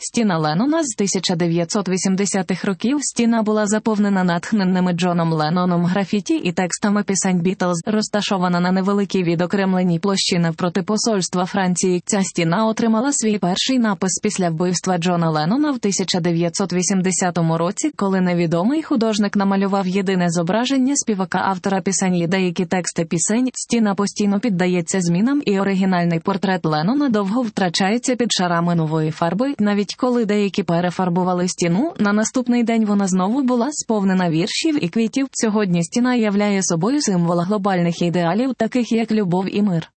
Стіна Леннона з 1980-х років. Стіна була заповнена натхненними Джоном Ленноном графіті і текстами пісень Бітлз, розташована на невеликій відокремленій площі навпроти посольства Франції. Ця стіна отримала свій перший напис після вбивства Джона Леннона в 1980 році, коли невідомий художник намалював єдине зображення співака-автора пісень і деякі тексти пісень. Стіна постійно піддається змінам, і оригінальний портрет Леннона довго втрачається під шарами нової фарби. Навіть коли деякі перефарбували стіну, на наступний день вона знову була сповнена віршів і квітів. Сьогодні стіна являє собою символ глобальних ідеалів, таких як любов і мир.